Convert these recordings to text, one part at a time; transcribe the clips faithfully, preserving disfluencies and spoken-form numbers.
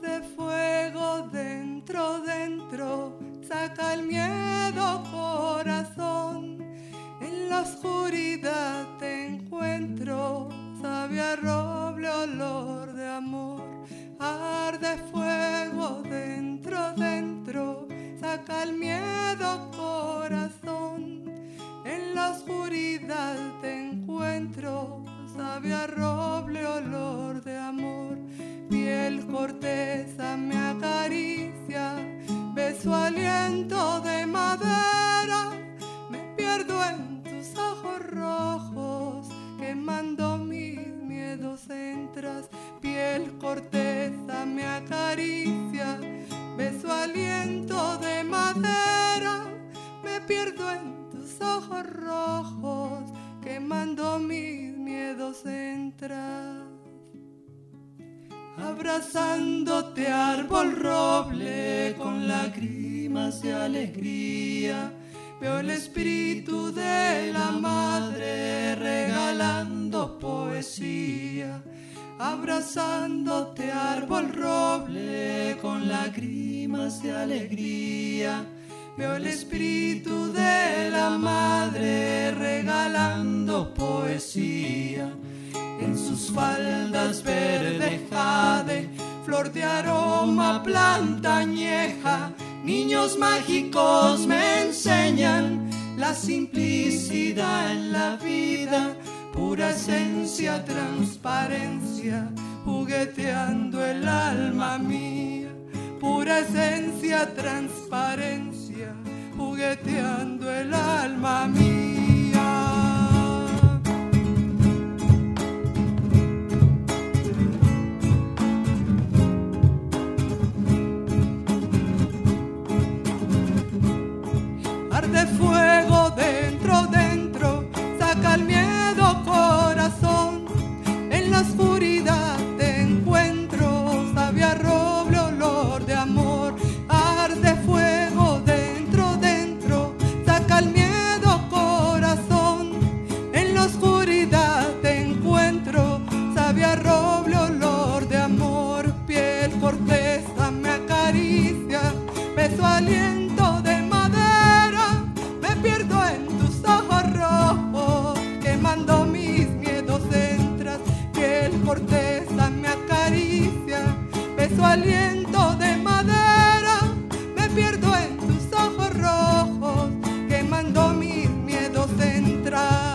Arde fuego dentro, dentro, saca el miedo, corazón. En la oscuridad te encuentro, sabe a roble, olor de amor. Arde fuego dentro, dentro, saca el miedo, corazón. En la oscuridad te encuentro, sabe a roble, olor de amor. Piel corteza me acaricia, beso aliento de madera. Me pierdo en tus ojos rojos, quemando mis miedos entras. Piel corteza me acaricia, beso aliento de madera. Me pierdo en tus ojos rojos, quemando mis miedos entras. Abrazándote árbol roble con lágrimas de alegría, veo el espíritu de la madre regalando poesía. Abrazándote árbol roble con lágrimas de alegría, veo el espíritu de la madre regalando poesía. En sus faldas verde jade, flor de aroma, planta añeja, niños mágicos me enseñan la simplicidad en la vida, pura esencia, transparencia, jugueteando el alma mía. Pura esencia, transparencia, jugueteando el alma mía. Arde fuego dentro, dentro, saca el miedo, corazón. En la oscuridad te encuentro, sabe a roble, olor de amor. Arde fuego dentro, dentro, saca el miedo, corazón. En la oscuridad te encuentro, sabe a roble, olor de amor. Piel corteza me acaricia, beso aliento de madera. Me pierdo en tus ojos rojos, quemando mis miedos entras. Piel corteza me acaricia, beso aliento de madera. Me pierdo en tus ojos rojos, quemando mis miedos entras.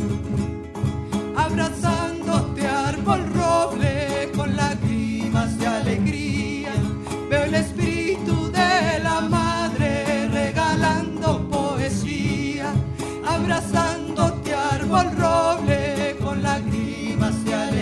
Abrazándote árbol roble con lágrimas de alegría, veo el espíritu de la madre regalando poesía. Abrazándote árbol roble con lágrimas de alegría,